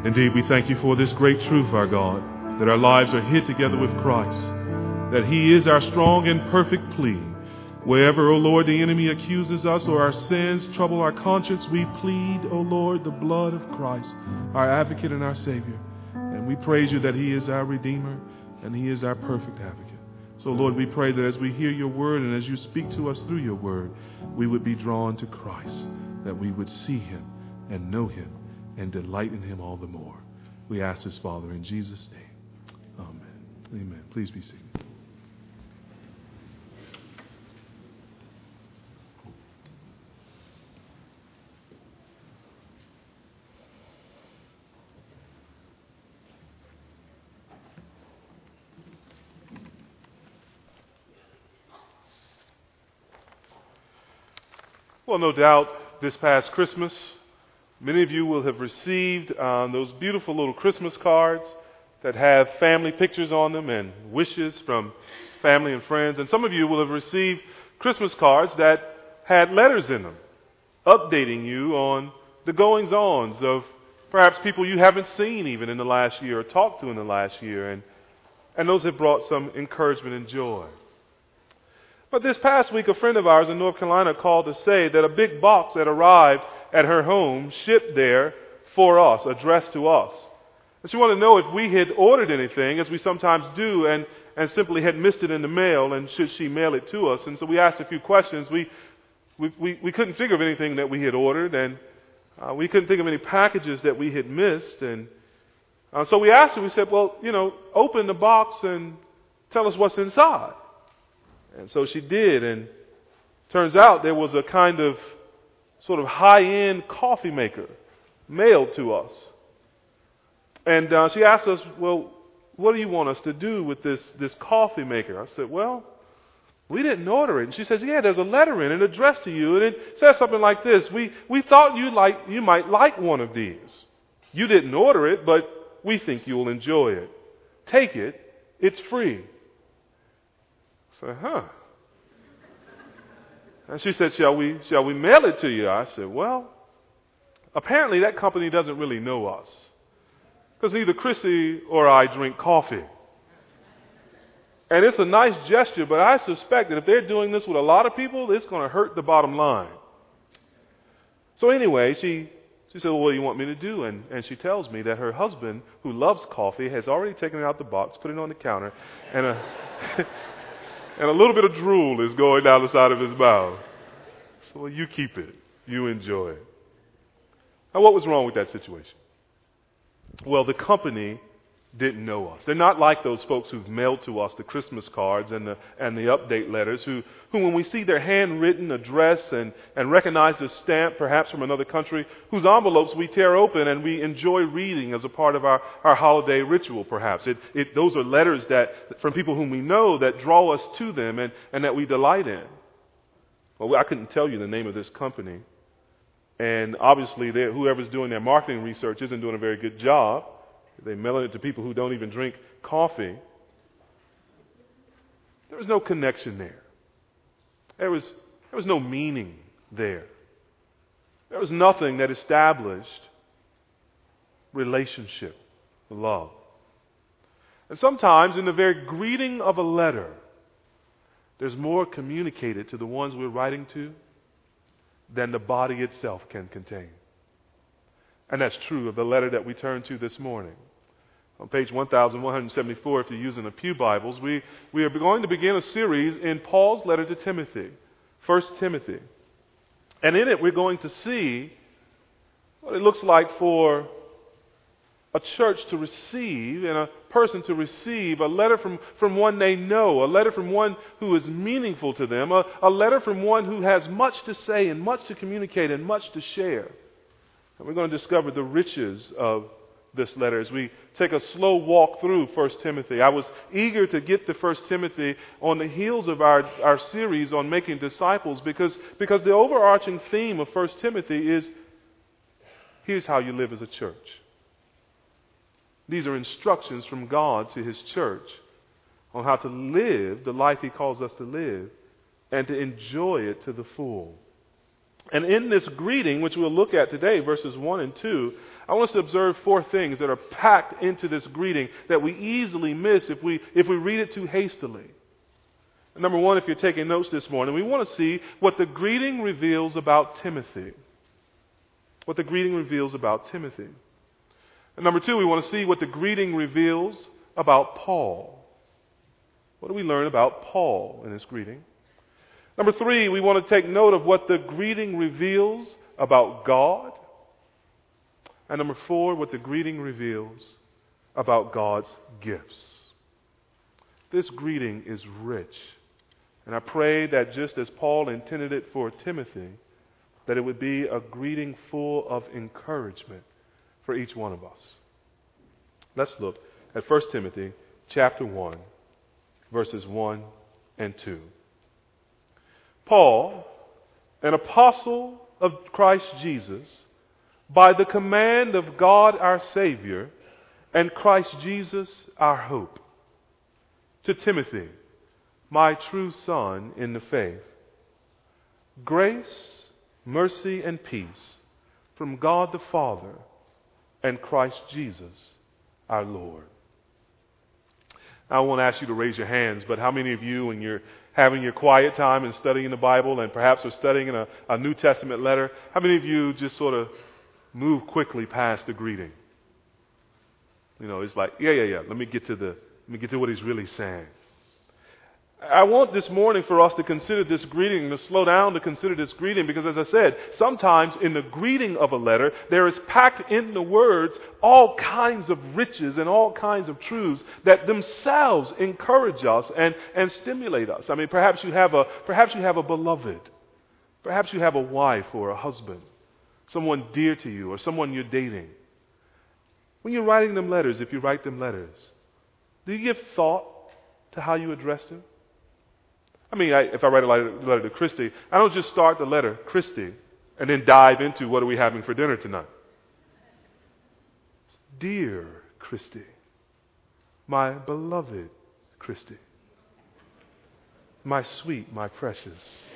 Indeed, we thank you for this great truth, our God, that our lives are hid together with Christ, that He is our strong and perfect plea. Wherever, O Lord, the enemy accuses us or our sins trouble our conscience, we plead, O Lord, the blood of Christ, our advocate and our Savior. And we praise you that He is our Redeemer and He is our perfect advocate. So, Lord, we pray that as we hear your word and as you speak to us through your word, we would be drawn to Christ, that we would see Him and know Him and delight in Him all the more. We ask this, Father, in Jesus' name. Amen. Amen. Please be seated. Well, no doubt this past Christmas, many of you will have received those beautiful little Christmas cards that have family pictures on them and wishes from family and friends. And some of you will have received Christmas cards that had letters in them, updating you on the goings-ons of perhaps people you haven't seen even in the last year or talked to in the last year. And those have brought some encouragement and joy. But this past week, a friend of ours in North Carolina called to say that a big box had arrived at her home, shipped there for us, addressed to us. And she wanted to know if we had ordered anything, as we sometimes do, and simply had missed it in the mail, and should she mail it to us. And so we asked a few questions. We couldn't figure of anything that we had ordered, and we couldn't think of any packages that we had missed. And so we asked her, we said, well, open the box and tell us what's inside. And so she did, and turns out there was a kind of sort of high-end coffee maker mailed to us. And she asked us, well, what do you want us to do with this coffee maker? I said, well, we didn't order it. And she says, yeah, there's a letter in it addressed to you, and it says something like this: we thought you might like one of these. You didn't order it, but we think you'll enjoy it. Take it. It's free. I said, huh. And she said, shall we mail it to you? I said, well, apparently that company doesn't really know us, because neither Chrissy or I drink coffee. And it's a nice gesture, but I suspect that if they're doing this with a lot of people, it's going to hurt the bottom line. So anyway, she said, well, what do you want me to do? And she tells me that her husband, who loves coffee, has already taken it out the box, put it on the counter, and and a little bit of drool is going down the side of his mouth. So, well, you keep it. You enjoy it. Now, what was wrong with that situation? Well, the company didn't know us. They're not like those folks who've mailed to us the Christmas cards and the update letters, who when we see their handwritten address and recognize the stamp, perhaps from another country, whose envelopes we tear open and we enjoy reading as a part of our holiday ritual, perhaps. Those are letters that from people whom we know that draw us to them and that we delight in. Well, I couldn't tell you the name of this company. And obviously, whoever's doing their marketing research isn't doing a very good job. They're mailing it to people who don't even drink coffee. There was no connection there. There was no meaning there. There was nothing that established relationship, love. And sometimes in the very greeting of a letter, there's more communicated to the ones we're writing to than the body itself can contain. And that's true of the letter that we turned to this morning. On page 1174, if you're using the Pew Bibles, we are going to begin a series in Paul's letter to Timothy, 1 Timothy. And in it we're going to see what it looks like for a church to receive and a person to receive a letter from one they know, a letter from one who is meaningful to them, a letter from one who has much to say and much to communicate and much to share. And we're going to discover the riches of this letter as we take a slow walk through 1 Timothy. I was eager to get to 1 Timothy on the heels of our series on making disciples because the overarching theme of 1 Timothy is, here's how you live as a church. These are instructions from God to His church on how to live the life He calls us to live and to enjoy it to the full. And in this greeting, which we'll look at today, verses 1 and 2, I want us to observe four things that are packed into this greeting that we easily miss if we read it too hastily. And number one, if you're taking notes this morning, we want to see what the greeting reveals about Timothy. What the greeting reveals about Timothy. And number two, we want to see what the greeting reveals about Paul. What do we learn about Paul in this greeting? Number three, we want to take note of what the greeting reveals about God. And number four, what the greeting reveals about God's gifts. This greeting is rich. And I pray that just as Paul intended it for Timothy, that it would be a greeting full of encouragement for each one of us. Let's look at 1 Timothy chapter 1, verses 1 and 2. Paul, an apostle of Christ Jesus, by the command of God our Savior and Christ Jesus our hope, to Timothy, my true son in the faith, grace, mercy, and peace from God the Father and Christ Jesus our Lord. I won't ask you to raise your hands, but how many of you, when you're having your quiet time and studying the Bible and perhaps are studying in a New Testament letter, how many of you just sort of move quickly past the greeting? You know, it's like, yeah. Let me get to what he's really saying. I want this morning for us to consider this greeting, to slow down to consider this greeting, because as I said, sometimes in the greeting of a letter, there is packed in the words all kinds of riches and all kinds of truths that themselves encourage us and stimulate us. I mean, perhaps you have a beloved. Perhaps you have a wife or a husband, someone dear to you or someone you're dating. When you're writing them letters, if you write them letters, do you give thought to how you address them? I mean, if I write a letter to Christy, I don't just start the letter, Christy, and then dive into what are we having for dinner tonight. Dear Christy, my beloved Christy, my sweet, my precious.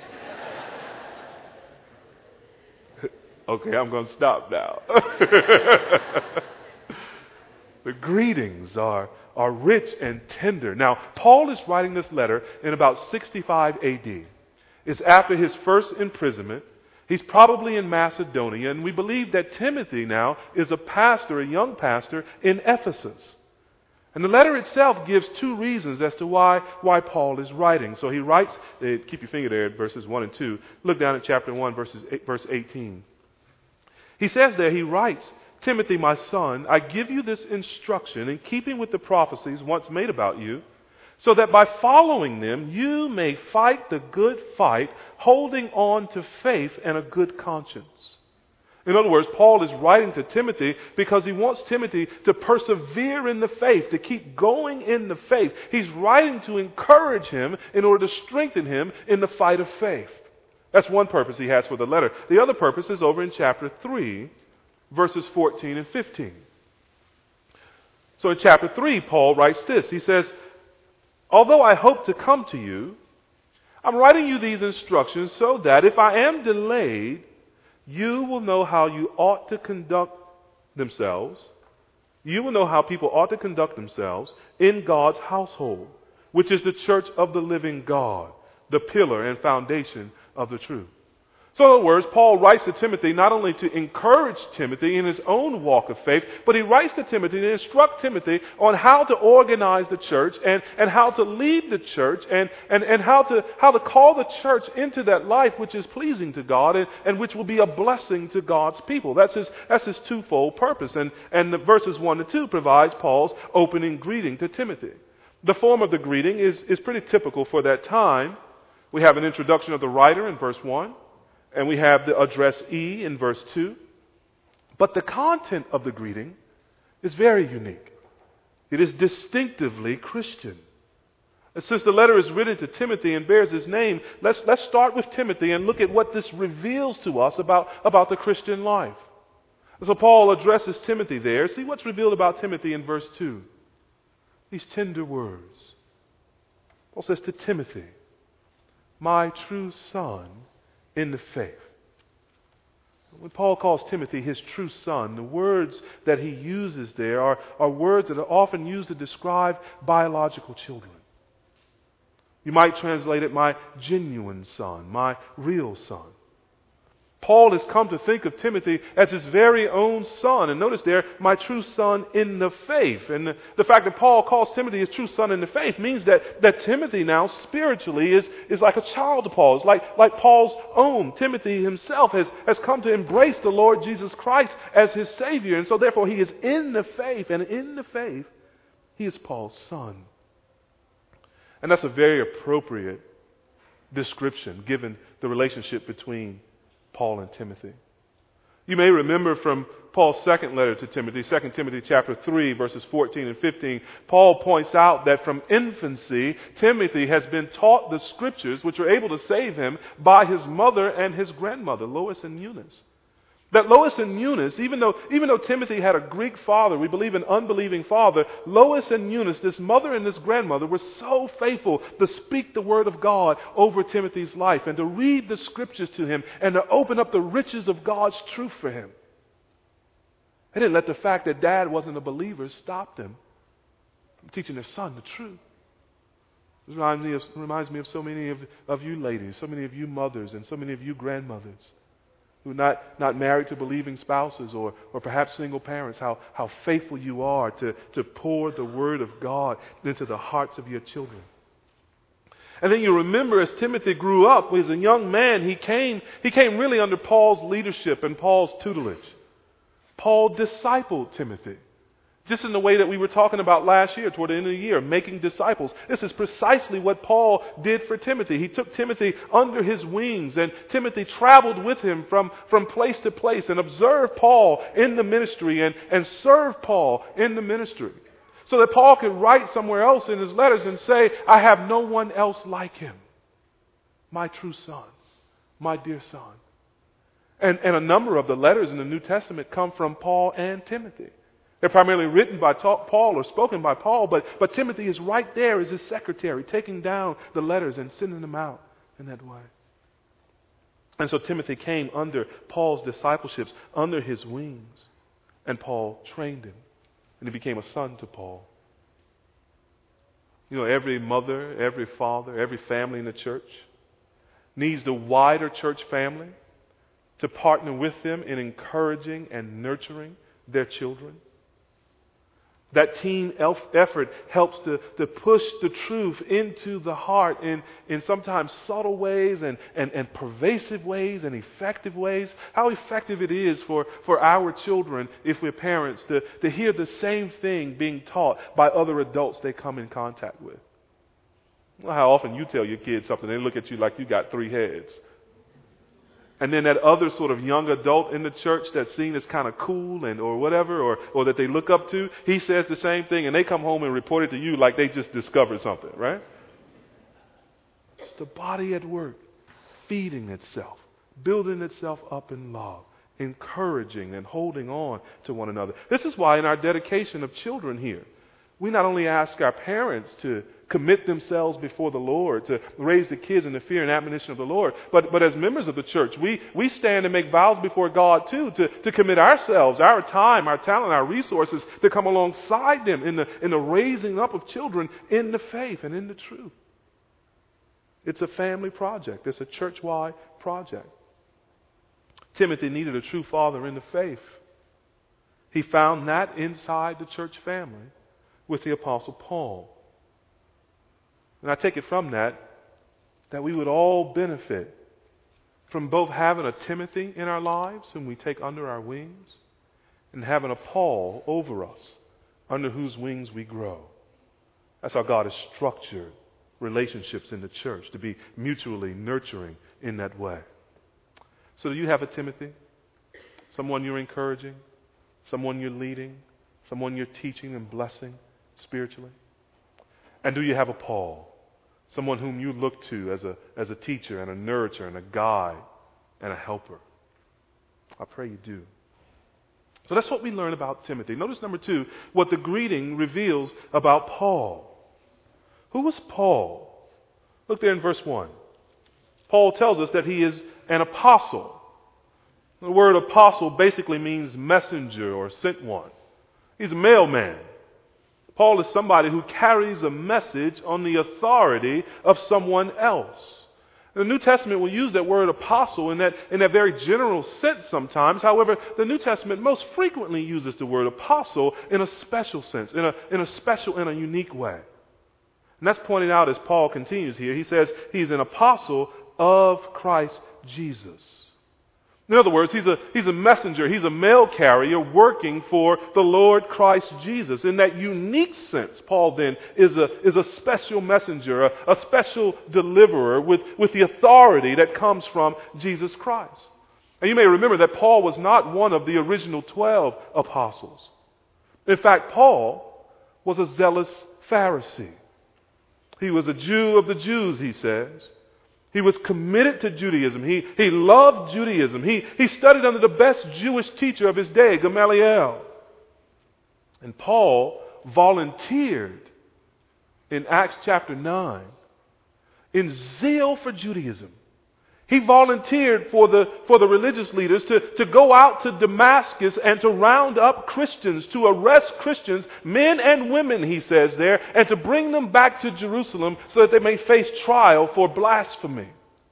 Okay, I'm going to stop now. The greetings are rich and tender. Now, Paul is writing this letter in about 65 AD. It's after his first imprisonment. He's probably in Macedonia, and we believe that Timothy now is a pastor, a young pastor in Ephesus. And the letter itself gives two reasons as to why Paul is writing. So he writes, keep your finger there at verses 1 and 2. Look down at chapter 1, verse 18. He says there, he writes, Timothy, my son, I give you this instruction in keeping with the prophecies once made about you, so that by following them you may fight the good fight, holding on to faith and a good conscience. In other words, Paul is writing to Timothy because he wants Timothy to persevere in the faith, to keep going in the faith. He's writing to encourage him in order to strengthen him in the fight of faith. That's one purpose he has for the letter. The other purpose is over in chapter 3, verses 14 and 15. So in chapter 3, Paul writes this. He says, although I hope to come to you, I'm writing you these instructions so that if I am delayed, you will know how you ought to conduct themselves. You will know how people ought to conduct themselves in God's household, which is the church of the living God, the pillar and foundation of the truth. So in other words, Paul writes to Timothy not only to encourage Timothy in his own walk of faith, but he writes to Timothy to instruct Timothy on how to organize the church and how to lead the church and how to call the church into that life which is pleasing to God and which will be a blessing to God's people. That's his twofold purpose. And the verses 1 and 2 provides Paul's opening greeting to Timothy. The form of the greeting is pretty typical for that time. We have an introduction of the writer in verse 1. And we have the address E in verse 2. But the content of the greeting is very unique. It is distinctively Christian. And since the letter is written to Timothy and bears his name, let's start with Timothy and look at what this reveals to us about the Christian life. So Paul addresses Timothy there. See what's revealed about Timothy in verse 2. These tender words. Paul says to Timothy, my true son in the faith. When Paul calls Timothy his true son, the words that he uses there are words that are often used to describe biological children. You might translate it, my genuine son, my real son. Paul has come to think of Timothy as his very own son. And notice there, my true son in the faith. And the fact that Paul calls Timothy his true son in the faith means that Timothy now spiritually is like a child to Paul. It's like Paul's own. Timothy himself has come to embrace the Lord Jesus Christ as his Savior. And so therefore he is in the faith. And in the faith, he is Paul's son. And that's a very appropriate description given the relationship between Paul and Timothy. You may remember from Paul's second letter to Timothy, 2 Timothy chapter 3, verses 14 and 15, Paul points out that from infancy, Timothy has been taught the scriptures which are able to save him by his mother and his grandmother, Lois and Eunice. That Lois and Eunice, even though Timothy had a Greek father, we believe an unbelieving father, Lois and Eunice, this mother and this grandmother, were so faithful to speak the word of God over Timothy's life and to read the scriptures to him and to open up the riches of God's truth for him. They didn't let the fact that dad wasn't a believer stop them from teaching their son the truth. This reminds me of so many of you ladies, so many of you mothers, and so many of you grandmothers who are not married to believing spouses or perhaps single parents, how faithful you are to pour the Word of God into the hearts of your children. And then you remember as Timothy grew up, as a young man, he came really under Paul's leadership and Paul's tutelage. Paul discipled Timothy. Just in the way that we were talking about last year, toward the end of the year, making disciples. This is precisely what Paul did for Timothy. He took Timothy under his wings, and Timothy traveled with him from place to place and observed Paul in the ministry and served Paul in the ministry. So that Paul could write somewhere else in his letters and say, I have no one else like him. My true son, my dear son. And a number of the letters in the New Testament come from Paul and Timothy. They're primarily written by Paul or spoken by Paul, but Timothy is right there as his secretary, taking down the letters and sending them out in that way. And so Timothy came under Paul's discipleships, under his wings, and Paul trained him, and he became a son to Paul. You know, every mother, every father, every family in the church needs the wider church family to partner with them in encouraging and nurturing their children. That team effort helps to push the truth into the heart in sometimes subtle ways and pervasive ways and effective ways. How effective it is for our children, if we're parents, to hear the same thing being taught by other adults they come in contact with. Well, how often you tell your kids something, they look at you like you got 3 heads. And then that other sort of young adult in the church that's seen as kind of cool or whatever, or that they look up to, he says the same thing, and they come home and report it to you like they just discovered something, right? It's the body at work, feeding itself, building itself up in love, encouraging and holding on to one another. This is why in our dedication of children here, we not only ask our parents to commit themselves before the Lord, to raise the kids in the fear and admonition of the Lord, but as members of the church, we stand and make vows before God too, to commit ourselves, our time, our talent, our resources, to come alongside them in the raising up of children in the faith and in the truth. It's a family project. It's a church-wide project. Timothy needed a true father in the faith. He found that inside the church family with the Apostle Paul. And I take it from that we would all benefit from both having a Timothy in our lives whom we take under our wings and having a Paul over us under whose wings we grow. That's how God has structured relationships in the church, to be mutually nurturing in that way. So do you have a Timothy? Someone you're encouraging? Someone you're leading? Someone you're teaching and blessing spiritually? And do you have a Paul? Someone whom you look to as a teacher and a nurturer and a guide and a helper? I pray you do. So that's what we learn about Timothy. Notice number 2, what the greeting reveals about Paul. Who was Paul? Look there in verse 1. Paul tells us that he is an apostle. The word apostle basically means messenger or sent one. He's a mailman. Paul is somebody who carries a message on the authority of someone else. The New Testament will use that word apostle in that very general sense sometimes. However, the New Testament most frequently uses the word apostle in a special sense, in a special and a unique way. And that's pointed out as Paul continues here. He says he's an apostle of Christ Jesus. In other words, he's a messenger, he's a mail carrier working for the Lord Christ Jesus. In that unique sense, Paul then is a special messenger, a special deliverer with the authority that comes from Jesus Christ. And you may remember that Paul was not one of the original 12 apostles. In fact, Paul was a zealous Pharisee. He was a Jew of the Jews, he says. He was committed to Judaism. He loved Judaism. He studied under the best Jewish teacher of his day, Gamaliel. And Paul volunteered in Acts chapter 9 in zeal for Judaism. He volunteered for the religious leaders to go out to Damascus and to round up Christians, to arrest Christians, men and women, he says there, and to bring them back to Jerusalem so that they may face trial for blasphemy.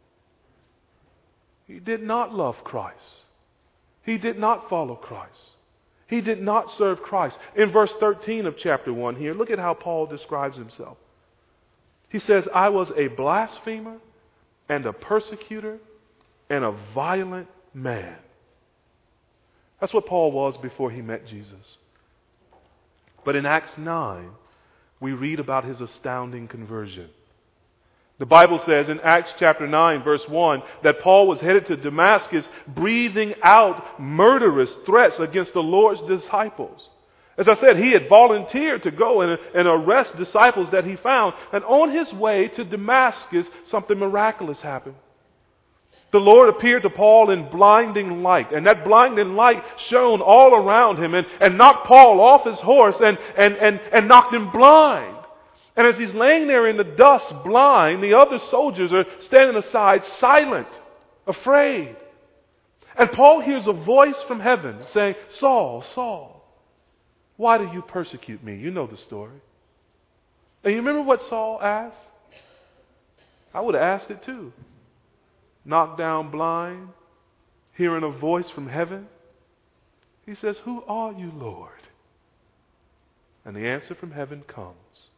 He did not love Christ. He did not follow Christ. He did not serve Christ. In verse 13 of chapter 1 here, look at how Paul describes himself. He says, I was a blasphemer and a persecutor, and a violent man. That's what Paul was before he met Jesus. But in Acts 9, we read about his astounding conversion. The Bible says in Acts chapter 9, verse 1, that Paul was headed to Damascus breathing out murderous threats against the Lord's disciples. As I said, he had volunteered to go and arrest disciples that he found. And on his way to Damascus, something miraculous happened. The Lord appeared to Paul in blinding light. And that blinding light shone all around him and knocked Paul off his horse and knocked him blind. And as he's laying there in the dust blind, the other soldiers are standing aside silent, afraid. And Paul hears a voice from heaven saying, Saul, Saul, why do you persecute me? You know the story. And you remember what Saul asked? I would have asked it too. Knocked down blind, hearing a voice from heaven. He says, who are you, Lord? And the answer from heaven comes.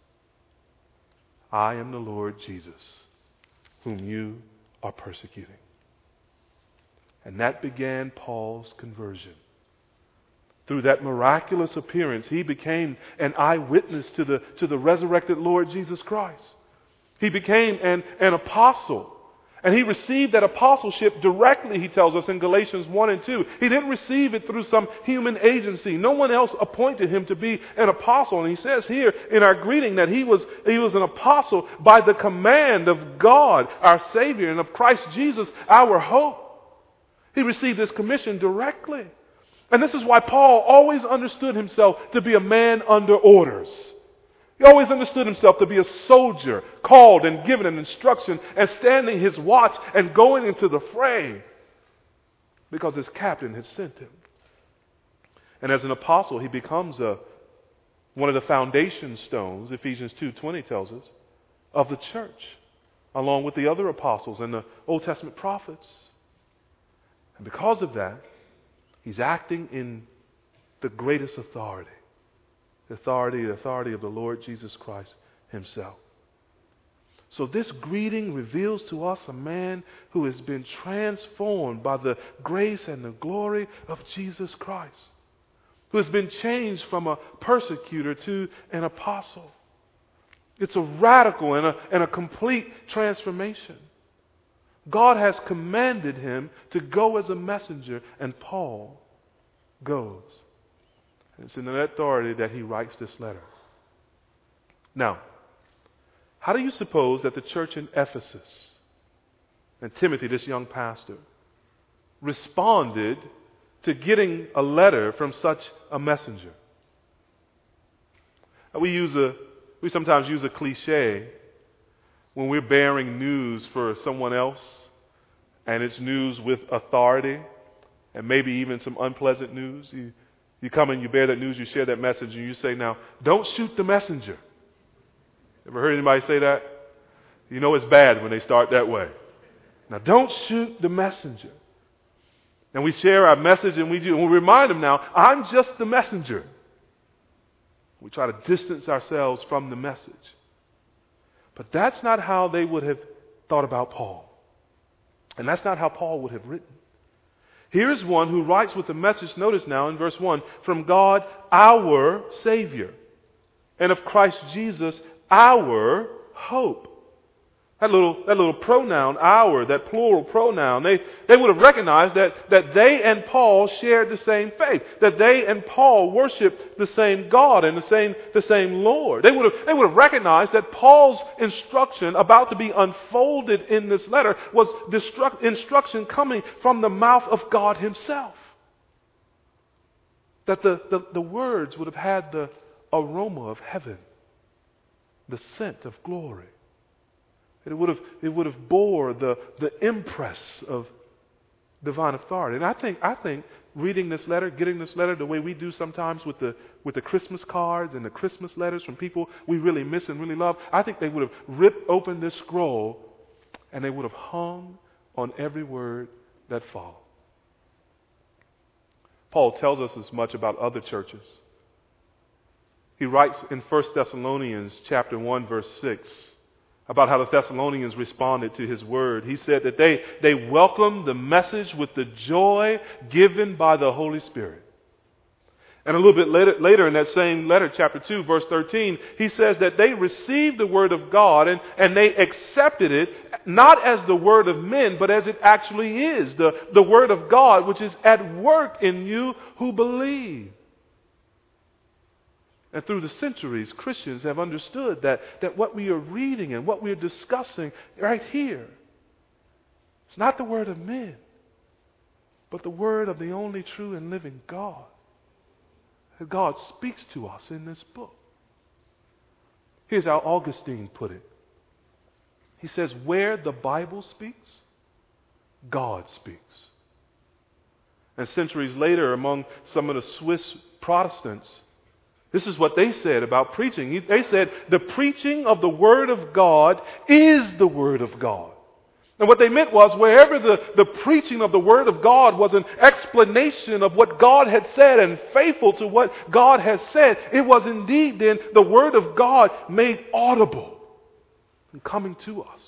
I am the Lord Jesus, whom you are persecuting. And that began Paul's conversion. Through that miraculous appearance, he became an eyewitness to the resurrected Lord Jesus Christ. He became an apostle. And he received that apostleship directly, he tells us in Galatians 1 and 2. He didn't receive it through some human agency. No one else appointed him to be an apostle. And he says here in our greeting that he was an apostle by the command of God, our Savior, and of Christ Jesus, our hope. He received this commission directly. And this is why Paul always understood himself to be a man under orders. He always understood himself to be a soldier, called and given an instruction and standing his watch and going into the fray because his captain had sent him. And as an apostle, he becomes one of the foundation stones, Ephesians 2:20 tells us, of the church, along with the other apostles and the Old Testament prophets. And because of that, he's acting in the greatest authority. The authority of the Lord Jesus Christ himself. So this greeting reveals to us a man who has been transformed by the grace and the glory of Jesus Christ. Who has been changed from a persecutor to an apostle. It's a radical and a complete transformation. God has commanded him to go as a messenger, and Paul goes. And it's in that authority that he writes this letter. Now, how do you suppose that the church in Ephesus and Timothy, this young pastor, responded to getting a letter from such a messenger? We sometimes use a cliche when we're bearing news for someone else, and it's news with authority, and maybe even some unpleasant news. You come and you bear that news, you share that message, and you say, now, don't shoot the messenger. Ever heard anybody say that? You know it's bad when they start that way. Now, don't shoot the messenger. And we share our message, and we remind them now, I'm just the messenger. We try to distance ourselves from the message. But that's not how they would have thought about Paul. And that's not how Paul would have written. Here's one who writes with the message, notice now in verse 1, from God, our Savior, and of Christ Jesus, our hope. That little pronoun, our, that plural pronoun, they would have recognized that they and Paul shared the same faith, that they and Paul worshiped the same God and the same Lord. They would have recognized that Paul's instruction about to be unfolded in this letter was instruction coming from the mouth of God Himself. That the words would have had the aroma of heaven, the scent of glory. It would have bore the impress of divine authority. And I think reading this letter, getting this letter the way we do sometimes with the Christmas cards and the Christmas letters from people we really miss and really love, I think they would have ripped open this scroll and they would have hung on every word that followed. Paul tells us as much about other churches. He writes in 1 Thessalonians chapter 1 verse 6 about how the Thessalonians responded to his word. He said that they welcomed the message with the joy given by the Holy Spirit. And a little bit later in that same letter, chapter 2, verse 13, he says that they received the word of God and they accepted it not as the word of men, but as it actually is, the word of God, which is at work in you who believe. And through the centuries, Christians have understood that what we are reading and what we are discussing right here, it's not the word of men, but the word of the only true and living God. That God speaks to us in this book. Here's how Augustine put it. He says, where the Bible speaks, God speaks. And centuries later, among some of the Swiss Protestants, this is what they said about preaching. They said, the preaching of the Word of God is the Word of God. And what they meant was, wherever the preaching of the Word of God was an explanation of what God had said and faithful to what God has said, it was indeed then the Word of God made audible and coming to us.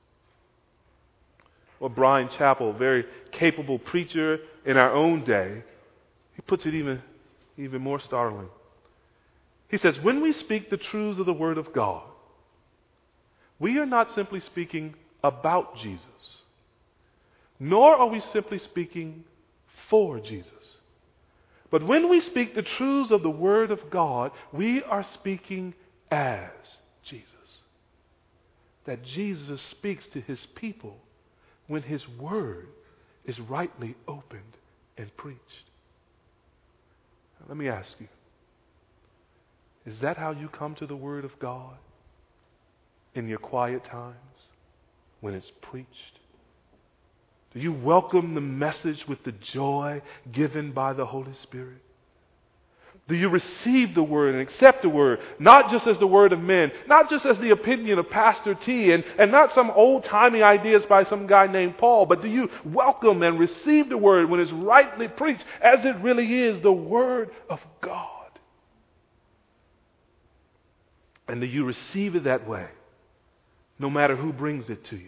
Well, Brian Chappell, very capable preacher in our own day, he puts it even more startling. He says, when we speak the truths of the Word of God, we are not simply speaking about Jesus, nor are we simply speaking for Jesus. But when we speak the truths of the Word of God, we are speaking as Jesus. That Jesus speaks to His people when His Word is rightly opened and preached. Now, let me ask you, is that how you come to the Word of God? In your quiet times, when it's preached? Do you welcome the message with the joy given by the Holy Spirit? Do you receive the Word and accept the Word, not just as the word of men, not just as the opinion of Pastor T, and not some old-timey ideas by some guy named Paul, but do you welcome and receive the Word when it's rightly preached, as it really is, the Word of God? And do you receive it that way, no matter who brings it to you?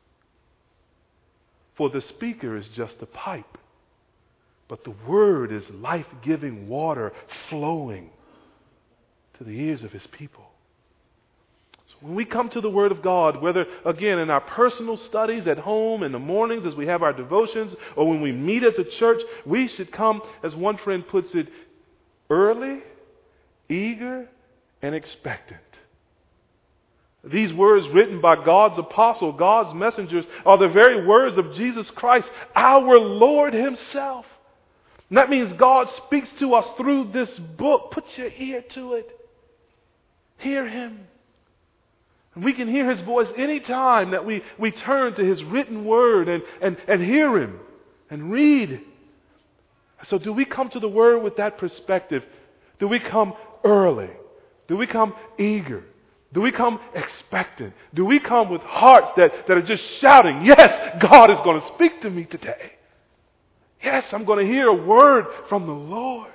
For the speaker is just a pipe, but the Word is life-giving water flowing to the ears of His people. So when we come to the Word of God, whether, again, in our personal studies at home, in the mornings as we have our devotions, or when we meet as a church, we should come, as one friend puts it, early, eager, and expectant. These words written by God's apostle, God's messengers, are the very words of Jesus Christ, our Lord Himself. And that means God speaks to us through this book. Put your ear to it. Hear Him. And we can hear His voice anytime that we turn to His written word and hear Him and read. So do we come to the Word with that perspective? Do we come early? Do we come eager? Do we come expectant? Do we come with hearts that are just shouting, yes, God is going to speak to me today. Yes, I'm going to hear a word from the Lord.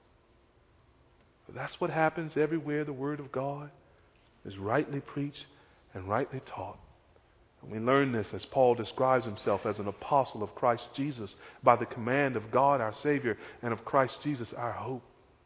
But that's what happens everywhere the Word of God is rightly preached and rightly taught. And we learn this as Paul describes himself as an apostle of Christ Jesus by the command of God our Savior and of Christ Jesus our hope.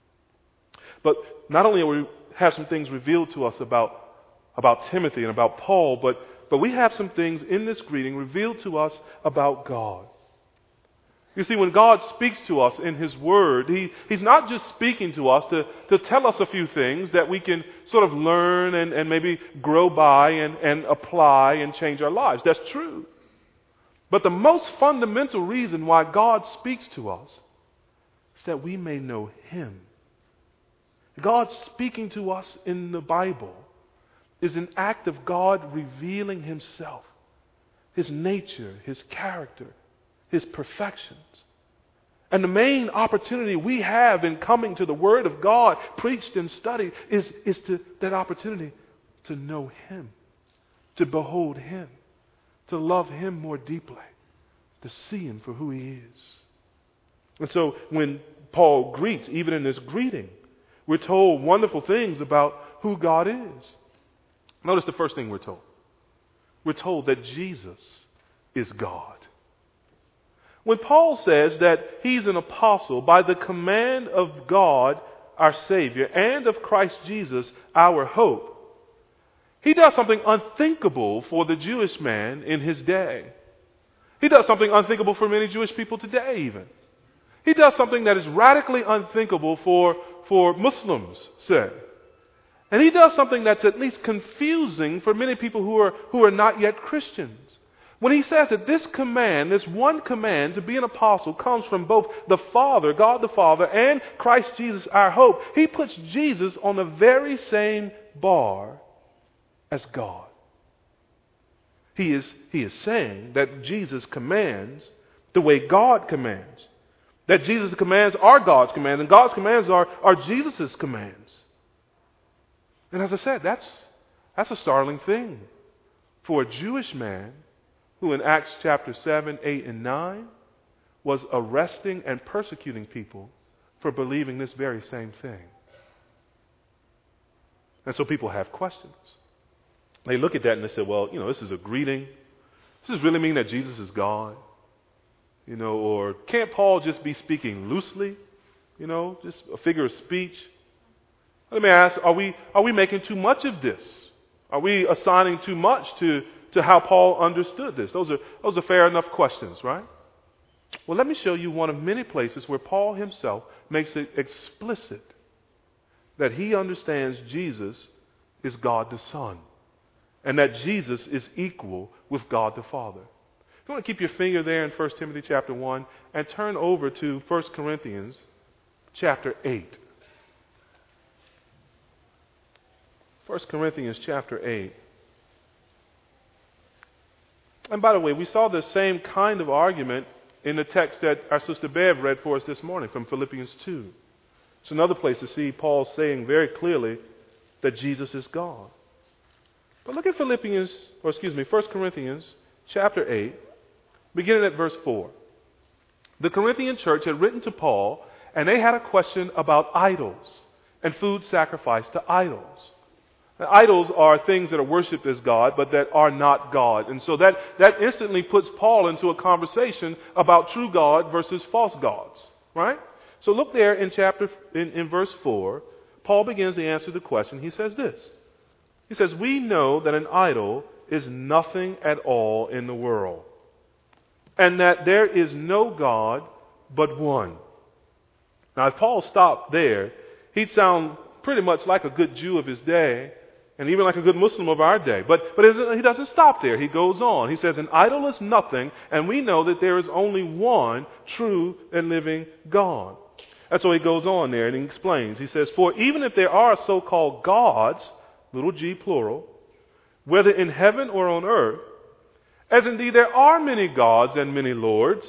But not only we have some things revealed to us about Timothy and about Paul, but we have some things in this greeting revealed to us about God. You see, when God speaks to us in His Word, He's not just speaking to us to tell us a few things that we can sort of learn and maybe grow by and apply and change our lives. That's true. But the most fundamental reason why God speaks to us is that we may know Him. God speaking to us in the Bible is an act of God revealing Himself, His nature, His character, His perfections. And the main opportunity we have in coming to the Word of God, preached and studied, is that opportunity to know Him, to behold Him, to love Him more deeply, to see Him for who He is. And so when Paul greets, even in this greeting, we're told wonderful things about who God is. Notice the first thing we're told. We're told that Jesus is God. When Paul says that he's an apostle by the command of God, our Savior, and of Christ Jesus, our hope, he does something unthinkable for the Jewish man in his day. He does something unthinkable for many Jewish people today even. He does something that is radically unthinkable for Muslims, say. And he does something that's at least confusing for many people who are not yet Christians. When he says that this command, this one command to be an apostle comes from both the Father, God the Father, and Christ Jesus, our hope, he puts Jesus on the very same bar as God. He is saying that Jesus commands the way God commands. That Jesus' commands are God's commands, and God's commands are Jesus' commands. And as I said, that's a startling thing for a Jewish man who in Acts chapter 7, 8, and 9 was arresting and persecuting people for believing this very same thing. And so people have questions. They look at that and they say, well, this is a greeting. Does this really mean that Jesus is God? Or can't Paul just be speaking loosely? Just a figure of speech? Let me ask, are we making too much of this? Are we assigning too much to how Paul understood this? Those are fair enough questions, right? Well, let me show you one of many places where Paul himself makes it explicit that he understands Jesus is God the Son and that Jesus is equal with God the Father. If you want to keep your finger there in 1 Timothy chapter 1 and turn over to 1 Corinthians chapter 8. 1 Corinthians chapter 8. And by the way, we saw the same kind of argument in the text that our sister Bev read for us this morning from Philippians 2. It's another place to see Paul saying very clearly that Jesus is God. But look at 1 Corinthians chapter 8, beginning at verse 4. The Corinthian church had written to Paul, and they had a question about idols and food sacrificed to idols. Now, idols are things that are worshipped as God, but that are not God. And so that instantly puts Paul into a conversation about true God versus false gods. Right? So look there in verse 4. Paul begins to answer the question. He says this. He says, we know that an idol is nothing at all in the world, and that there is no God but one. Now, if Paul stopped there, he'd sound pretty much like a good Jew of his day, and even like a good Muslim of our day. But he doesn't stop there. He goes on. He says, an idol is nothing, and we know that there is only one true and living God. That's why he goes on there and he explains. He says, for even if there are so-called gods, little g plural, whether in heaven or on earth, as indeed there are many gods and many lords,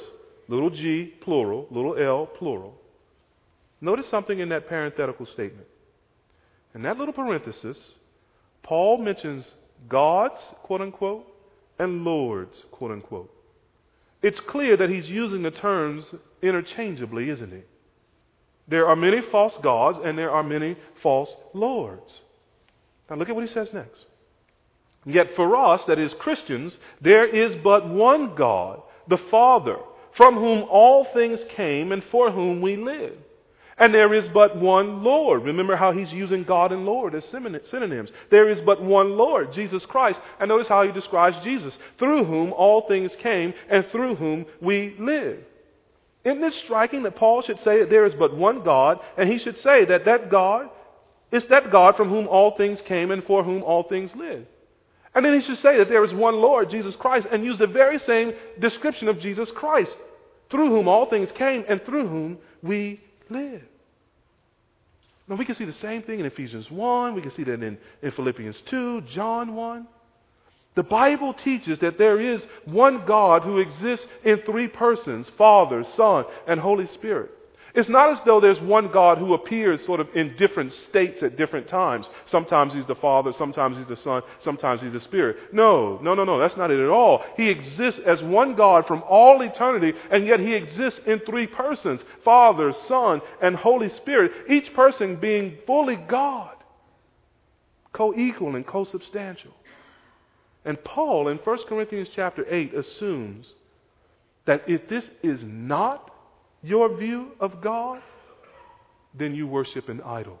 little g, plural, little l, plural. Notice something in that parenthetical statement. In that little parenthesis, Paul mentions God's, quote unquote, and Lord's, quote unquote. It's clear that he's using the terms interchangeably, isn't he? There are many false gods and there are many false lords. Now look at what he says next. Yet for us, that is Christians, there is but one God, the Father, from whom all things came and for whom we live. And there is but one Lord. Remember how he's using God and Lord as synonyms. There is but one Lord, Jesus Christ. And notice how he describes Jesus, through whom all things came and through whom we live. Isn't it striking that Paul should say that there is but one God, and he should say that that God is that God from whom all things came and for whom all things live. And then he should say that there is one Lord, Jesus Christ, and use the very same description of Jesus Christ, through whom all things came and through whom we live. Now we can see the same thing in Ephesians 1, we can see that in Philippians 2, John 1. The Bible teaches that there is one God who exists in three persons, Father, Son, and Holy Spirit. It's not as though there's one God who appears sort of in different states at different times. Sometimes he's the Father, sometimes he's the Son, sometimes he's the Spirit. No, that's not it at all. He exists as one God from all eternity, and yet he exists in three persons, Father, Son, and Holy Spirit, each person being fully God, co-equal and co-substantial. And Paul in 1 Corinthians chapter 8 assumes that if this is not your view of God, then you worship an idol.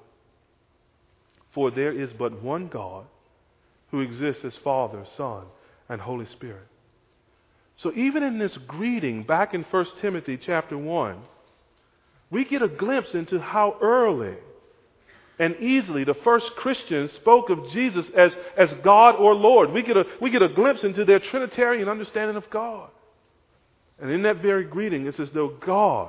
For there is but one God who exists as Father, Son, and Holy Spirit. So even in this greeting back in 1 Timothy chapter 1, we get a glimpse into how early and easily the first Christians spoke of Jesus as God or Lord. We get a glimpse into their Trinitarian understanding of God. And in that very greeting, it's as though God,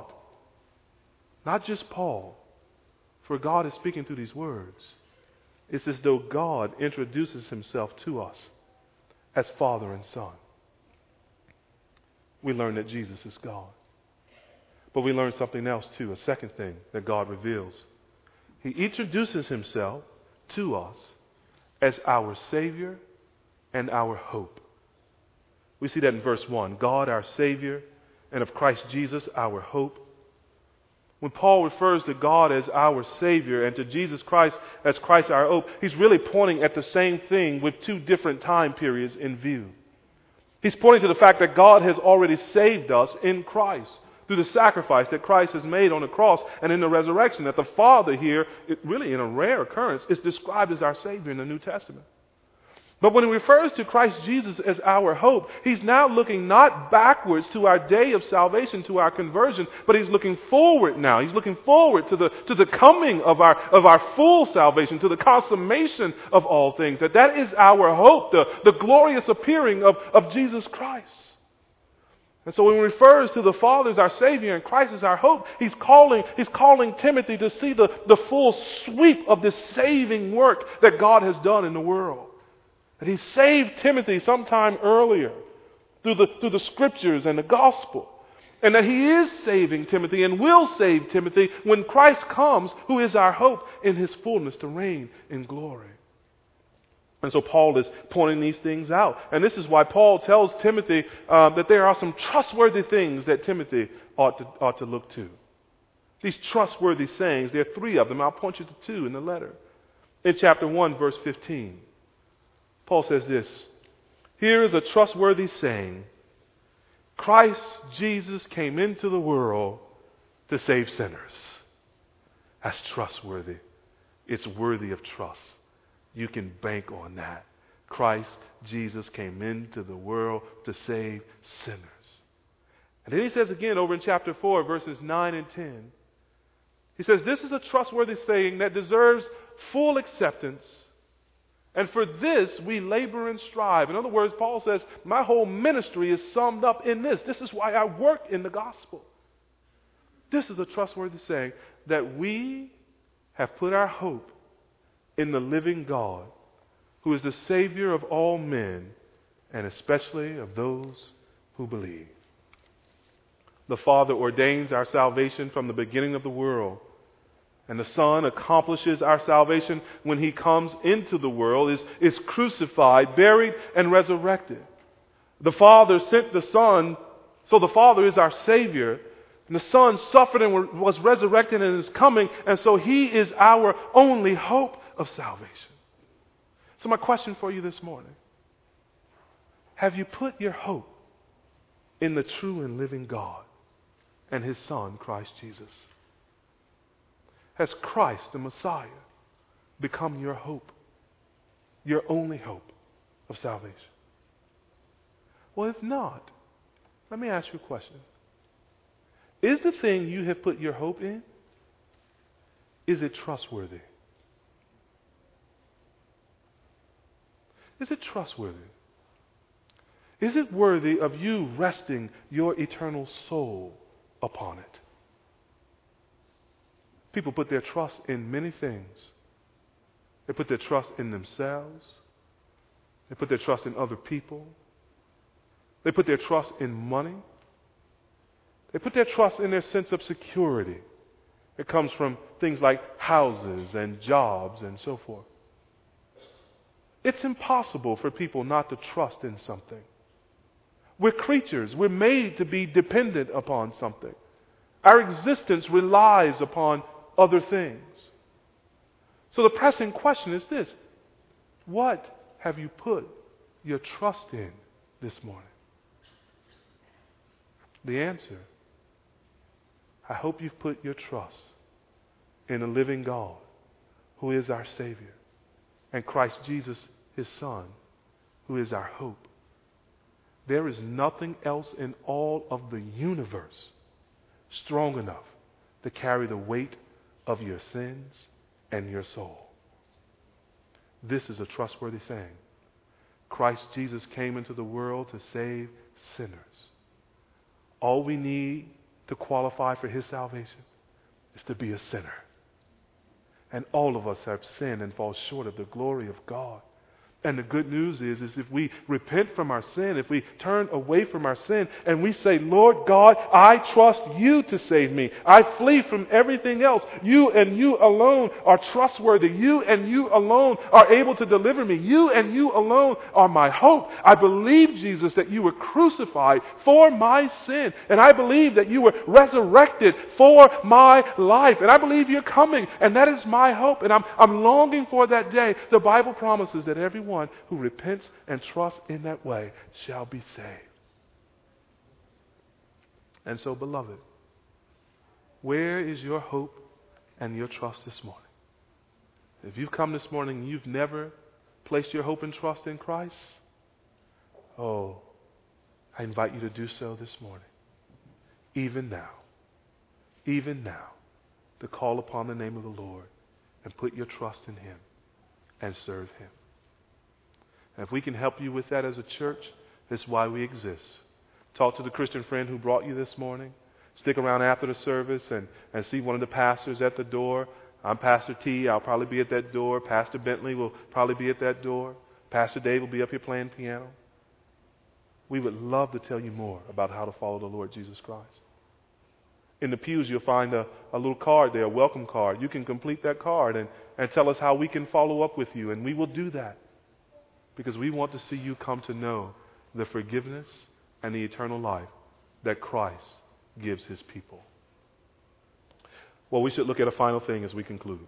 not just Paul, for God is speaking through these words, it's as though God introduces himself to us as Father and Son. We learn that Jesus is God. But we learn something else too, a second thing that God reveals. He introduces himself to us as our Savior and our hope. We see that in verse 1. God our Savior, and of Christ Jesus our hope. When Paul refers to God as our Savior and to Jesus Christ as Christ our hope, he's really pointing at the same thing with two different time periods in view. He's pointing to the fact that God has already saved us in Christ through the sacrifice that Christ has made on the cross and in the resurrection. That the Father here, really in a rare occurrence, is described as our Savior in the New Testament. But when he refers to Christ Jesus as our hope, he's now looking not backwards to our day of salvation, to our conversion, but he's looking forward now. He's looking forward to the coming of our full salvation, to the consummation of all things. That is our hope, the glorious appearing of Jesus Christ. And so when he refers to the Father as our Savior and Christ as our hope, he's calling Timothy to see the full sweep of this saving work that God has done in the world. That he saved Timothy sometime earlier through the scriptures and the gospel. And that he is saving Timothy and will save Timothy when Christ comes, who is our hope, in his fullness to reign in glory. And so Paul is pointing these things out. And this is why Paul tells Timothy that there are some trustworthy things that Timothy ought to look to. These trustworthy sayings, there are three of them. I'll point you to two in the letter. In chapter 1, verse 15, Paul says this: "Here is a trustworthy saying, Christ Jesus came into the world to save sinners." That's trustworthy. It's worthy of trust. You can bank on that. Christ Jesus came into the world to save sinners. And then he says again over in chapter 4, verses 9 and 10, he says, "This is a trustworthy saying that deserves full acceptance. And for this we labor and strive." In other words, Paul says, my whole ministry is summed up in this. This is why I work in the gospel. This is a trustworthy saying, that we have put our hope in the living God, who is the Savior of all men, and especially of those who believe. The Father ordains our salvation from the beginning of the world. And the Son accomplishes our salvation when He comes into the world, is crucified, buried, and resurrected. The Father sent the Son, so the Father is our Savior. And the Son suffered and was resurrected and is coming, and so He is our only hope of salvation. So my question for you this morning: have you put your hope in the true and living God and His Son, Christ Jesus? Has Christ, the Messiah, become your hope, your only hope of salvation? Well, if not, let me ask you a question. Is the thing you have put your hope in, is it trustworthy? Is it trustworthy? Is it worthy of you resting your eternal soul upon it? People put their trust in many things. They put their trust in themselves. They put their trust in other people. They put their trust in money. They put their trust in their sense of security. It comes from things like houses and jobs and so forth. It's impossible for people not to trust in something. We're creatures. We're made to be dependent upon something. Our existence relies upon other things. So the pressing question is this: what have you put your trust in this morning? The answer: I hope you've put your trust in a living God who is our Savior, and Christ Jesus, His Son, who is our hope. There is nothing else in all of the universe strong enough to carry the weight of your sins and your soul. This is a trustworthy saying. Christ Jesus came into the world to save sinners. All we need to qualify for His salvation is to be a sinner. And all of us have sinned and fall short of the glory of God. And the good news is if we repent from our sin, if we turn away from our sin, and we say, Lord God, I trust You to save me. I flee from everything else. You and You alone are trustworthy. You and You alone are able to deliver me. You and You alone are my hope. I believe, Jesus, that You were crucified for my sin. And I believe that You were resurrected for my life. And I believe You're coming. And that is my hope. And I'm longing for that day. The Bible promises that everyone who repents and trusts in that way shall be saved. And so, beloved, where is your hope and your trust this morning? If you've come this morning and you've never placed your hope and trust in Christ, oh, I invite you to do so this morning. Even now, to call upon the name of the Lord and put your trust in Him and serve Him. And if we can help you with that as a church, that's why we exist. Talk to the Christian friend who brought you this morning. Stick around after the service and see one of the pastors at the door. I'm Pastor T. I'll probably be at that door. Pastor Bentley will probably be at that door. Pastor Dave will be up here playing piano. We would love to tell you more about how to follow the Lord Jesus Christ. In the pews, you'll find a little card there, a welcome card. You can complete that card and tell us how we can follow up with you, and we will do that. Because we want to see you come to know the forgiveness and the eternal life that Christ gives His people. Well, we should look at a final thing as we conclude.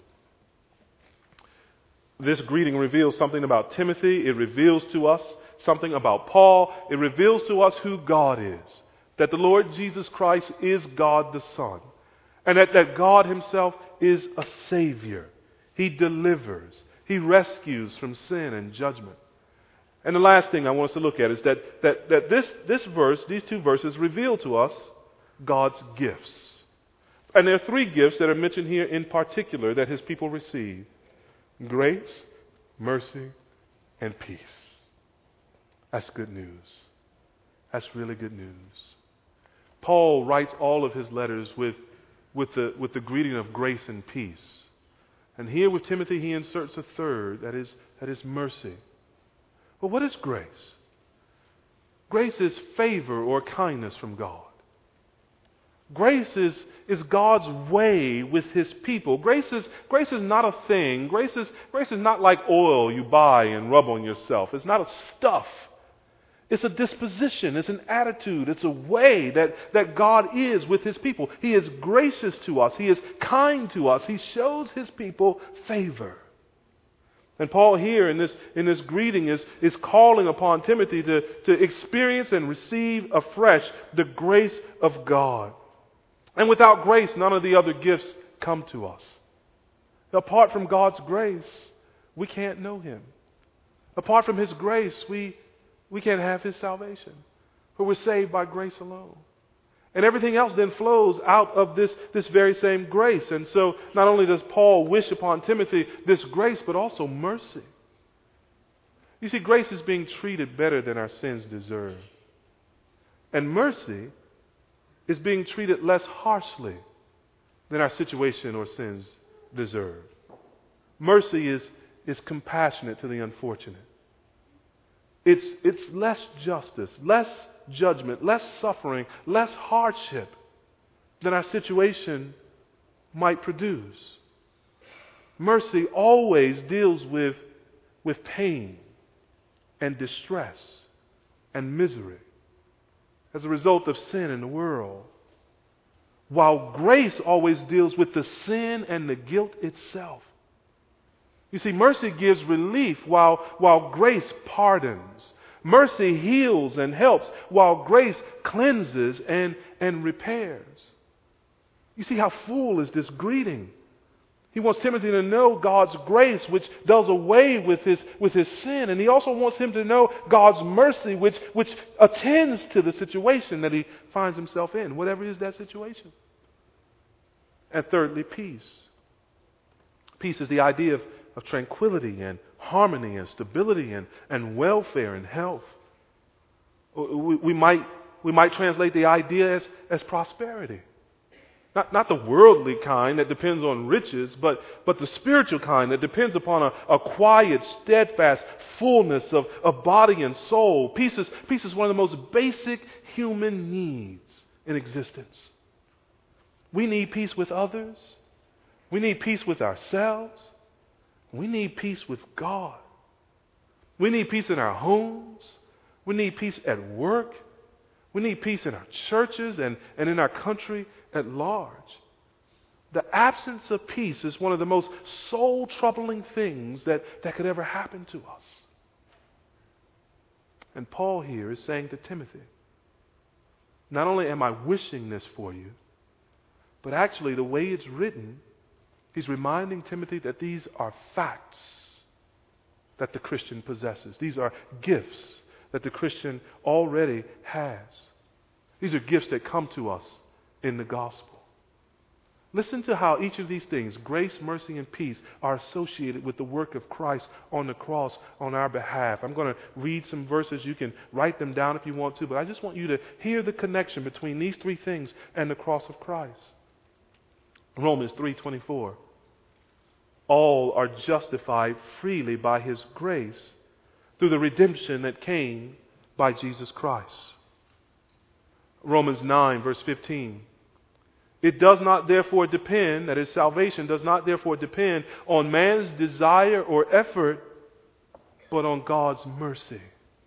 This greeting reveals something about Timothy. It reveals to us something about Paul. It reveals to us who God is. That the Lord Jesus Christ is God the Son. And that God Himself is a Savior. He delivers. He rescues from sin and judgment. And the last thing I want us to look at is that this verse, these two verses, reveal to us God's gifts. And there are three gifts that are mentioned here in particular that His people receive: grace, mercy, and peace. That's good news. That's really good news. Paul writes all of his letters with the greeting of grace and peace. And here with Timothy he inserts a third, that is mercy. Well, what is grace? Grace is favor or kindness from God. Grace is God's way with His people. Grace is not a thing. Grace is not like oil you buy and rub on yourself. It's not a stuff. It's a disposition. It's an attitude. It's a way that God is with His people. He is gracious to us. He is kind to us. He shows His people favor. And Paul here in this greeting is calling upon Timothy to experience and receive afresh the grace of God. And without grace, none of the other gifts come to us. Apart from God's grace, we can't know Him. Apart from His grace, we can't have His salvation. For we're saved by grace alone. And everything else then flows out of this very same grace. And so not only does Paul wish upon Timothy this grace, but also mercy. You see, grace is being treated better than our sins deserve. And mercy is being treated less harshly than our situation or sins deserve. Mercy is compassionate to the unfortunate. It's less justice, less judgment, less suffering, less hardship than our situation might produce. Mercy always deals with pain and distress and misery as a result of sin in the world, while grace always deals with the sin and the guilt itself. You see, mercy gives relief while grace pardons. Mercy heals and helps while grace cleanses and repairs. You see how full is this greeting? He wants Timothy to know God's grace, which does away with his sin. And he also wants him to know God's mercy, which attends to the situation that he finds himself in, whatever is that situation. And thirdly, peace. Peace is the idea of tranquility and harmony and stability and welfare and health. We might translate the idea as prosperity. Not the worldly kind that depends on riches, but the spiritual kind that depends upon a quiet, steadfast fullness of body and soul. Peace is one of the most basic human needs in existence. We need peace with others. We need peace with ourselves. We need peace with God. We need peace in our homes. We need peace at work. We need peace in our churches and in our country at large. The absence of peace is one of the most soul-troubling things that could ever happen to us. And Paul here is saying to Timothy, not only am I wishing this for you, but actually the way it's written, he's reminding Timothy that these are facts that the Christian possesses. These are gifts that the Christian already has. These are gifts that come to us in the gospel. Listen to how each of these things, grace, mercy, and peace, are associated with the work of Christ on the cross on our behalf. I'm going to read some verses. You can write them down if you want to, but I just want you to hear the connection between these three things and the cross of Christ. Romans 3:24. All are justified freely by His grace through the redemption that came by Jesus Christ. Romans 9, verse 15. It does not therefore depend, that is, salvation does not therefore depend on man's desire or effort, but on God's mercy.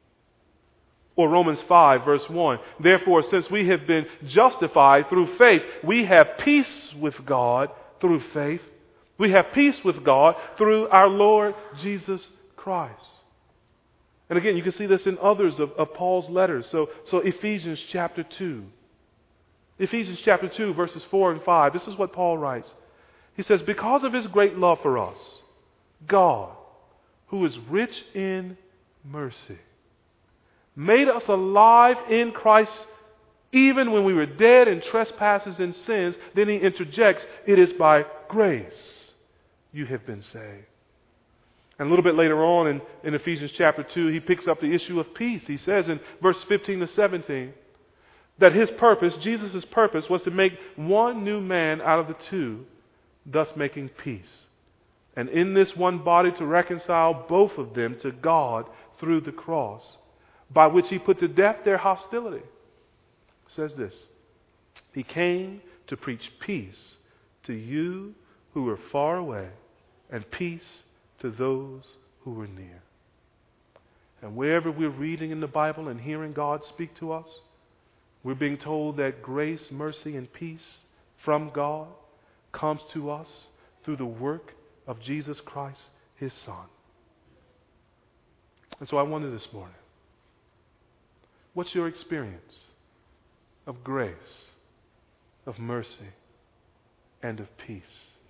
Or Romans 5, verse 1. Therefore, since we have been justified through faith, we have peace with God through faith. We have peace with God through our Lord Jesus Christ. And again, you can see this in others of Paul's letters. So Ephesians chapter 2. Ephesians chapter 2, verses 4 and 5. This is what Paul writes. He says, because of His great love for us, God, who is rich in mercy, made us alive in Christ even when we were dead in trespasses and sins. Then he interjects, it is by grace you have been saved. And a little bit later on in Ephesians chapter 2, he picks up the issue of peace. He says in verse 15 to 17 that his purpose, Jesus' purpose, was to make one new man out of the two, thus making peace. And in this one body to reconcile both of them to God through the cross, by which he put to death their hostility. It says this, He came to preach peace to you who were far away and peace to those who were near. And wherever we're reading in the Bible and hearing God speak to us, we're being told that grace, mercy, and peace from God comes to us through the work of Jesus Christ, His Son. And so I wonder this morning, what's your experience of grace, of mercy, and of peace?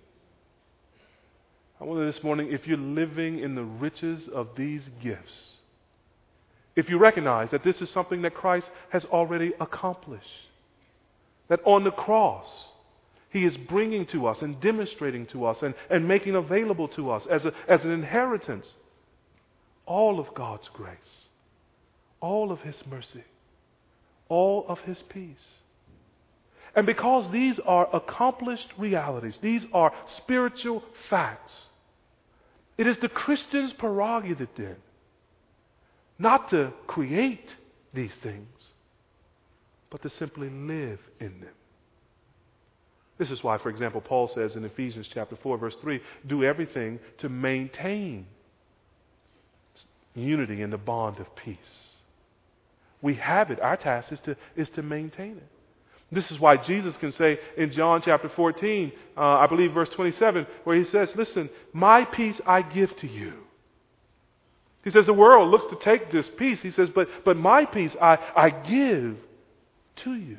I wonder this morning if you're living in the riches of these gifts. If you recognize that this is something that Christ has already accomplished. That on the cross, He is bringing to us and demonstrating to us and making available to us as an inheritance all of God's grace, all of His mercy, all of His peace. And because these are accomplished realities, these are spiritual facts, it is the Christian's prerogative then not to create these things, but to simply live in them. This is why, for example, Paul says in Ephesians chapter 4, verse 3, do everything to maintain unity in the bond of peace. We have it. Our task is to maintain it. This is why Jesus can say in John chapter 14, I believe verse 27, where He says, listen, my peace I give to you. He says the world looks to take this peace. He says, but my peace I give to you.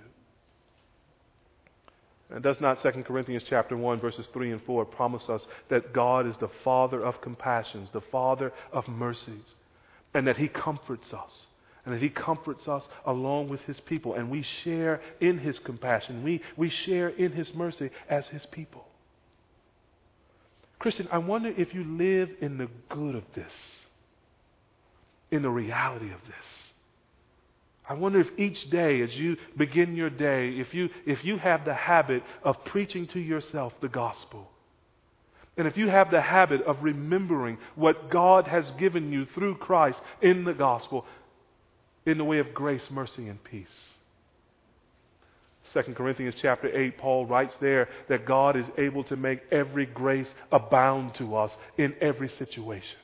And does not 2 Corinthians chapter 1 verses 3 and 4 promise us that God is the Father of compassions, the Father of mercies, and that He comforts us, and that He comforts us along with His people, and we share in His compassion. We share in His mercy as His people. Christian, I wonder if you live in the good of this, in the reality of this. I wonder if each day as you begin your day, if you have the habit of preaching to yourself the gospel, and if you have the habit of remembering what God has given you through Christ in the gospel, in the way of grace, mercy, and peace. 2 Corinthians chapter 8, Paul writes there that God is able to make every grace abound to us in every situation.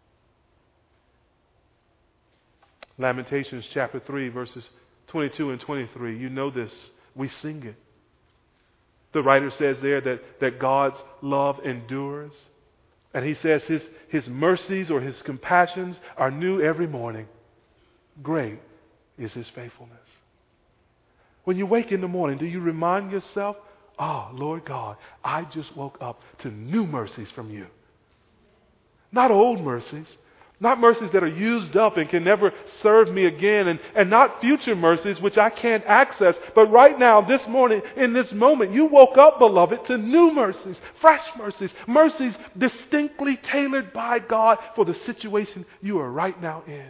Lamentations chapter 3, verses 22 and 23. You know this. We sing it. The writer says there that God's love endures. And he says His mercies or His compassions are new every morning. Great is His faithfulness. When you wake in the morning, do you remind yourself, Lord God, I just woke up to new mercies from you. Not old mercies. Not mercies that are used up and can never serve me again, and not future mercies which I can't access. But right now, this morning, in this moment, you woke up, beloved, to new mercies, fresh mercies, mercies distinctly tailored by God for the situation you are right now in.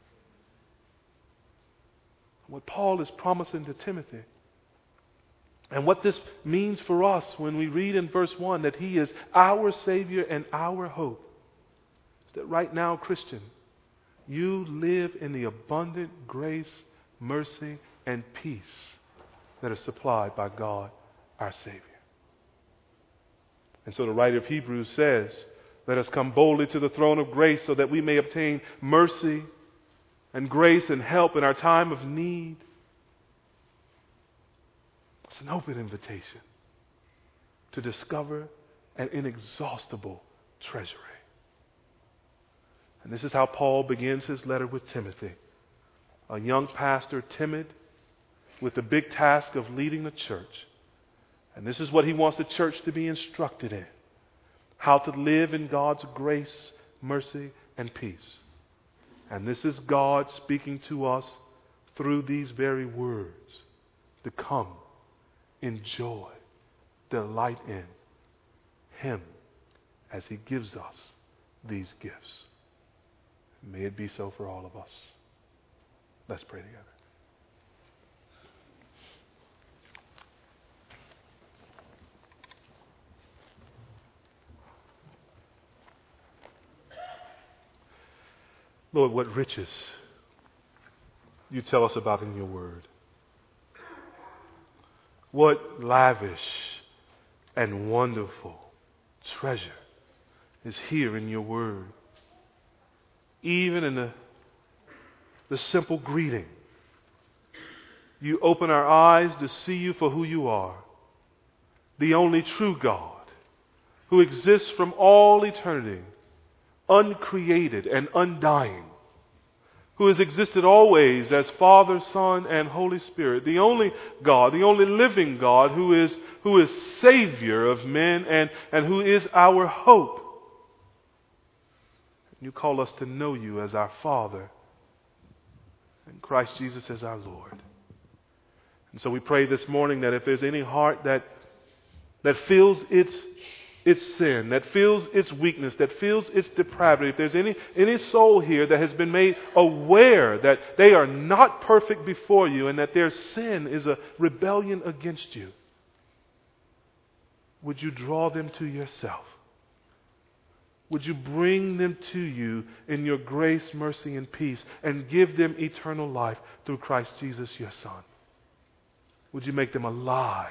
What Paul is promising to Timothy, and what this means for us when we read in verse 1 that He is our Savior and our hope, that right now, Christian, you live in the abundant grace, mercy, and peace that is supplied by God, our Savior. And so the writer of Hebrews says, let us come boldly to the throne of grace so that we may obtain mercy and grace and help in our time of need. It's an open invitation to discover an inexhaustible treasury. And this is how Paul begins his letter with Timothy, a young pastor, timid, with the big task of leading the church. And this is what he wants the church to be instructed in: how to live in God's grace, mercy, and peace. And this is God speaking to us through these very words to come, enjoy, delight in Him as He gives us these gifts. May it be so for all of us. Let's pray together. Lord, what riches You tell us about in Your Word. What lavish and wonderful treasure is here in your word. Even in the simple greeting, you open our eyes to see you for who you are, the only true God who exists from all eternity, uncreated and undying, who has existed always as Father, Son, and Holy Spirit, the only God, the only living God who is Savior of men and who is our hope. You call us to know you as our Father and Christ Jesus as our Lord. And so we pray this morning that if there's any heart that feels its sin, that feels its weakness, that feels its depravity, if there's any soul here that has been made aware that they are not perfect before you and that their sin is a rebellion against you, would you draw them to yourself? Would you bring them to you in your grace, mercy, and peace and give them eternal life through Christ Jesus, your Son? Would you make them alive?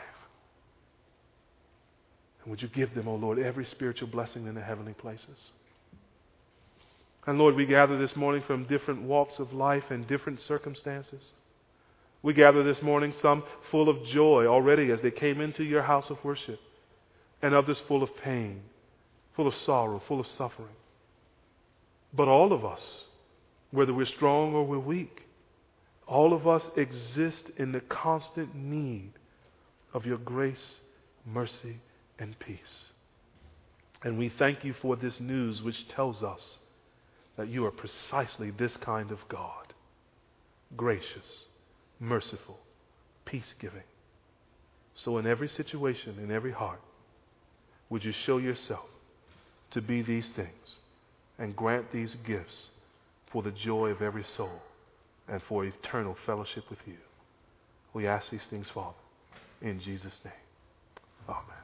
And would you give them, O Lord, every spiritual blessing in the heavenly places? And Lord, we gather this morning from different walks of life and different circumstances. We gather this morning, some full of joy already as they came into your house of worship, and others full of pain, full of sorrow, full of suffering. But all of us, whether we're strong or we're weak, all of us exist in the constant need of your grace, mercy, and peace. And we thank you for this news which tells us that you are precisely this kind of God. Gracious, merciful, peace-giving. So in every situation, in every heart, would you show yourself to be these things and grant these gifts for the joy of every soul and for eternal fellowship with you. We ask these things, Father, in Jesus' name. Amen.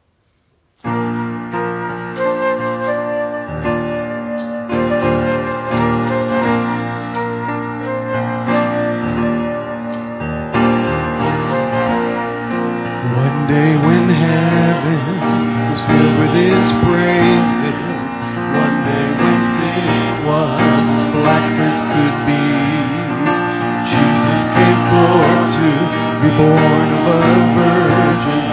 One day when heaven was filled with his praises, one day when sin was as black as could be, Jesus came forth to be born of a virgin.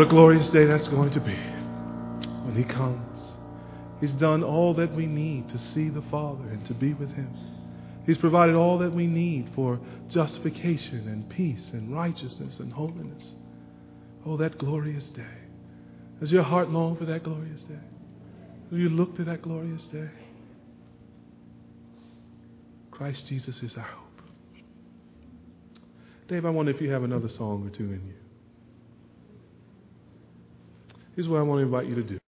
What a glorious day that's going to be when He comes. He's done all that we need to see the Father and to be with Him. He's provided all that we need for justification and peace and righteousness and holiness. Oh, that glorious day. Does your heart long for that glorious day? Have you looked at that glorious day? Christ Jesus is our hope. Dave, I wonder if you have another song or two in you. Here's what I want to invite you to do.